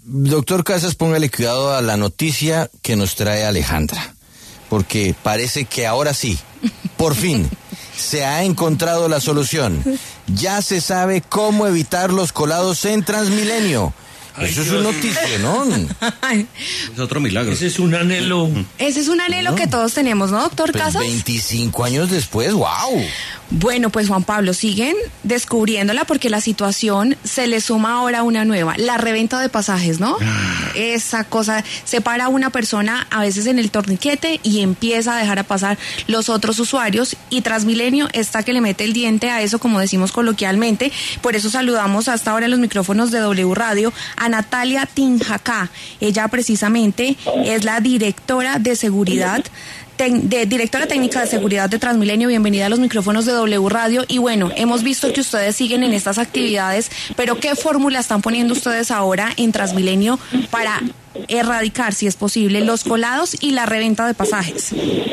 Doctor Casas, póngale cuidado a la noticia que nos trae Alejandra, porque parece que ahora sí, por fin, se ha encontrado la solución. Ya se sabe cómo evitar los colados en Transmilenio. Eso es una noticia, ¿no? Es otro milagro. Ese es un anhelo. Ese es un anhelo que todos tenemos, ¿no, doctor Pues Casas? 25 años después, ¡wow! Bueno, pues Juan Pablo, siguen descubriéndola porque la situación se le suma ahora una nueva, la reventa de pasajes, ¿no? Esa cosa, separa a una persona a veces en el torniquete y empieza a dejar a pasar los otros usuarios, y Transmilenio está que le mete el diente a eso, como decimos coloquialmente. Por eso saludamos hasta ahora en los micrófonos de W Radio a Natalia Tinjacá. Ella precisamente es la directora de seguridad, directora técnica de seguridad de Transmilenio. Bienvenida a los micrófonos de W Radio. Y bueno, hemos visto que ustedes siguen en estas actividades, pero ¿qué fórmula están poniendo ustedes ahora en Transmilenio para erradicar, si es posible, los colados y la reventa de pasajes?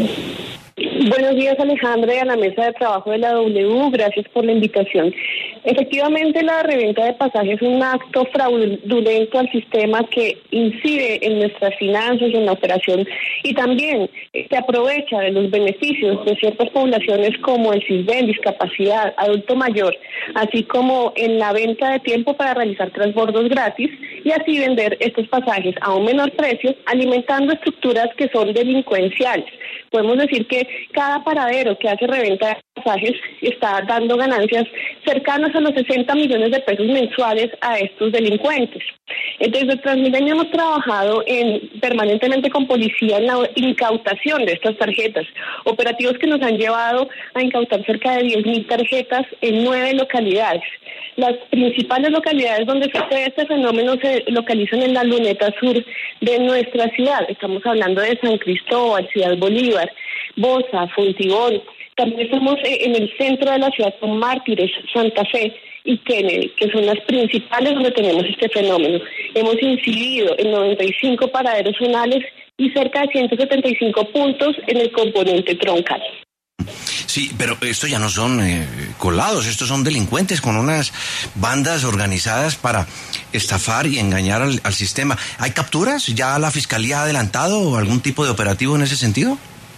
Buenos días, Alejandra, y a la mesa de trabajo de la W. Gracias por la invitación. Efectivamente, la reventa de pasajes es un acto fraudulento al sistema que incide en nuestras finanzas, en la operación, y también se aprovecha de los beneficios de ciertas poblaciones como el CISBEN, discapacidad, adulto mayor, así como en la venta de tiempo para realizar transbordos gratis y así vender estos pasajes a un menor precio, alimentando estructuras que son delincuenciales. Podemos decir que cada paradero que hace reventa de pasajes está dando ganancias cercanas a los 60 millones de pesos mensuales a estos delincuentes. Desde Transmilenio hemos trabajado permanentemente con policía en la incautación de estas tarjetas, operativos que nos han llevado a incautar cerca de 10.000 tarjetas en 9 localidades. Las principales localidades donde sucede este fenómeno se localizan en la luneta sur de nuestra ciudad. Estamos hablando de San Cristóbal, Ciudad Bolívar, Bosa, Fontibón. También estamos en el centro de la ciudad con Mártires, Santa Fe y Kennedy, que son las principales donde tenemos este fenómeno. Hemos incidido en 95 paraderos zonales y cerca de 175 puntos en el componente troncal. Sí, pero estos ya no son colados, estos son delincuentes con unas bandas organizadas para estafar y engañar al sistema. ¿Hay capturas? ¿Ya la Fiscalía ha adelantado algún tipo de operativo en ese sentido?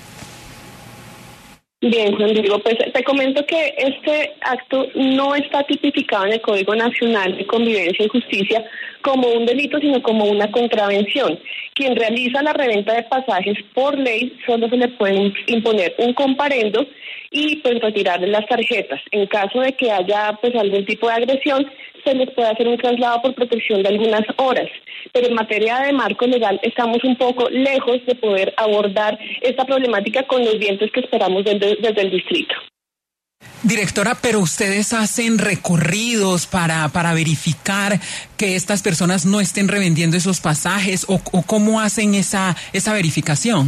Bien, Juan Diego, pues te comento que este acto no está tipificado en el Código Nacional de Convivencia y Justicia como un delito, sino como una contravención. Quien realiza la reventa de pasajes por ley solo se le puede imponer un comparendo y pues retirarle las tarjetas. En caso de que haya pues algún tipo de agresión, se les puede hacer un traslado por protección de algunas horas. Pero en materia de marco legal estamos un poco lejos de poder abordar esta problemática con los dientes que esperamos desde el distrito. Directora, pero ustedes hacen recorridos para verificar que estas personas no estén revendiendo esos pasajes, o ¿cómo hacen esa verificación?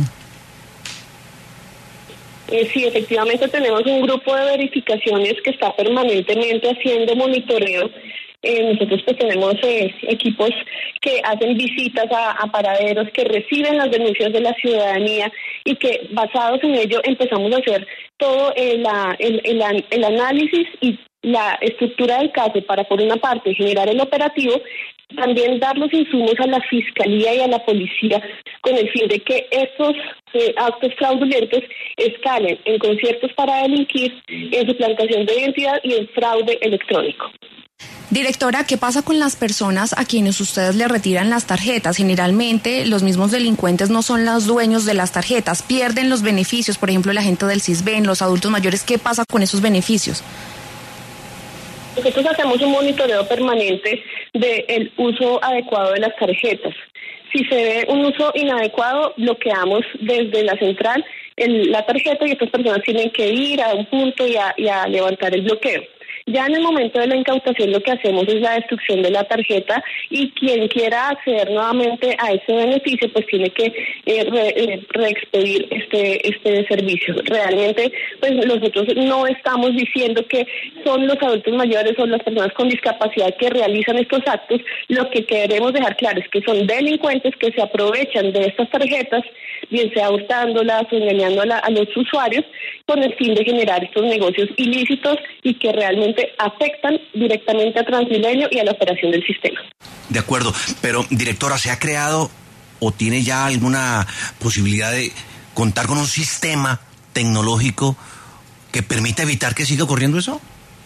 Sí, efectivamente tenemos un grupo de verificaciones que está permanentemente haciendo monitoreo. Nosotros pues tenemos equipos que hacen visitas a paraderos, que reciben las denuncias de la ciudadanía y que basados en ello empezamos a hacer todo el análisis y la estructura del caso para, por una parte, generar el operativo, también dar los insumos a la Fiscalía y a la Policía con el fin de que estos actos fraudulentos escalen en conciertos para delinquir, en suplantación de identidad y en fraude electrónico. Directora, ¿qué pasa con las personas a quienes ustedes le retiran las tarjetas? Generalmente los mismos delincuentes no son los dueños de las tarjetas, pierden los beneficios, por ejemplo, la gente del CISBEN, los adultos mayores. ¿Qué pasa con esos beneficios? Nosotros hacemos un monitoreo permanente del uso adecuado de las tarjetas. Si se ve un uso inadecuado, bloqueamos desde la central la tarjeta y estas personas tienen que ir a un punto y a levantar el bloqueo. Ya en el momento de la incautación lo que hacemos es la destrucción de la tarjeta y quien quiera acceder nuevamente a ese beneficio pues tiene que reexpedir este servicio. Realmente pues nosotros no estamos diciendo que son los adultos mayores o las personas con discapacidad que realizan estos actos. Lo que queremos dejar claro es que son delincuentes que se aprovechan de estas tarjetas, bien sea hurtándolas o engañando a los usuarios con el fin de generar estos negocios ilícitos y que realmente efectivamente afectan directamente a Transmilenio y a la operación del sistema. De acuerdo, pero directora, ¿se ha creado o tiene ya alguna posibilidad de contar con un sistema tecnológico que permita evitar que siga ocurriendo eso?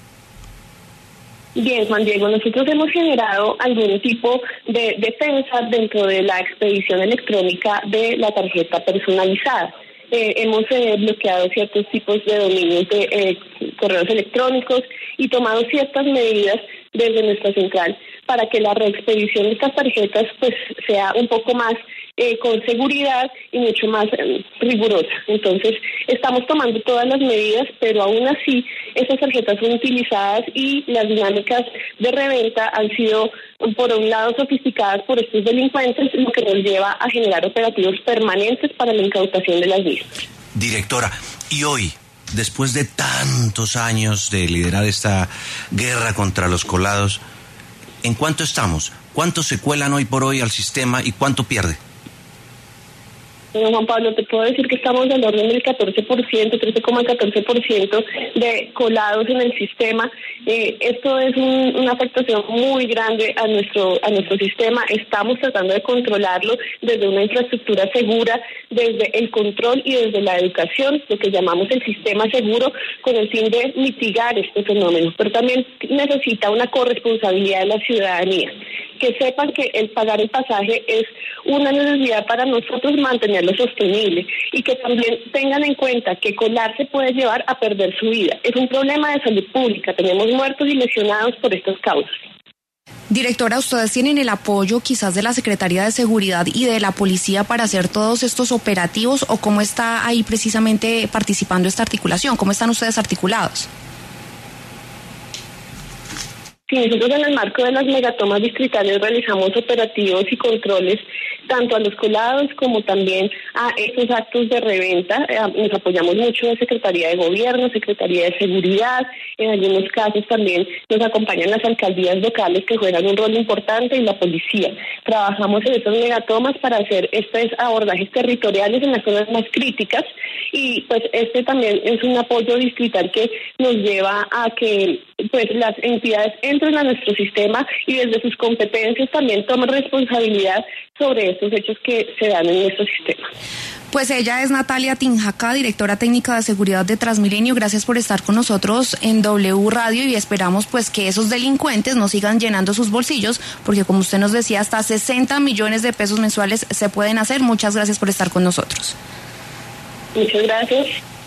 Bien, Juan Diego, nosotros hemos generado algún tipo de defensa dentro de la expedición electrónica de la tarjeta personalizada. Hemos bloqueado ciertos tipos de dominios de correos electrónicos y tomado ciertas medidas desde nuestra central para que la reexpedición de estas tarjetas pues sea un poco más con seguridad y mucho más rigurosa. Entonces, estamos tomando todas las medidas, pero aún así, esas tarjetas son utilizadas y las dinámicas de reventa han sido, por un lado, sofisticadas por estos delincuentes, lo que nos lleva a generar operativos permanentes para la incautación de las mismas. Directora, y hoy, después de tantos años de liderar esta guerra contra los colados, ¿en cuánto estamos? ¿Cuántos se cuelan hoy por hoy al sistema y cuánto pierde? Bueno, Juan Pablo, te puedo decir que estamos del orden del 14%, 13,14% de colados en el sistema. Esto es una afectación muy grande a nuestro sistema. Estamos tratando de controlarlo desde una infraestructura segura, desde el control y desde la educación, lo que llamamos el sistema seguro, con el fin de mitigar este fenómeno. Pero también necesita una corresponsabilidad de la ciudadanía. Que sepan que el pagar el pasaje es una necesidad para nosotros mantenerlo sostenible y que también tengan en cuenta que colarse puede llevar a perder su vida. Es un problema de salud pública, tenemos muertos y lesionados por estas causas. Directora, ¿ustedes tienen el apoyo quizás de la Secretaría de Seguridad y de la Policía para hacer todos estos operativos o cómo está ahí precisamente participando esta articulación? ¿Cómo están ustedes articulados? Sí, nosotros en el marco de las megatomas distritales realizamos operativos y controles tanto a los colados como también a estos actos de reventa. Nos apoyamos mucho de Secretaría de Gobierno, Secretaría de Seguridad, en algunos casos también nos acompañan las alcaldías locales que juegan un rol importante y la policía. Trabajamos en estas megatomas para hacer estos abordajes territoriales en las zonas más críticas y pues este también es un apoyo distrital que nos lleva a que pues las entidades entren a nuestro sistema y desde sus competencias también tomen responsabilidad sobre estos hechos que se dan en nuestro sistema. Pues ella es Natalia Tinjaca, directora técnica de seguridad de Transmilenio. Gracias por estar con nosotros en W Radio y esperamos pues que esos delincuentes no sigan llenando sus bolsillos, porque como usted nos decía, hasta 60 millones de pesos mensuales se pueden hacer. Muchas gracias por estar con nosotros. Muchas gracias.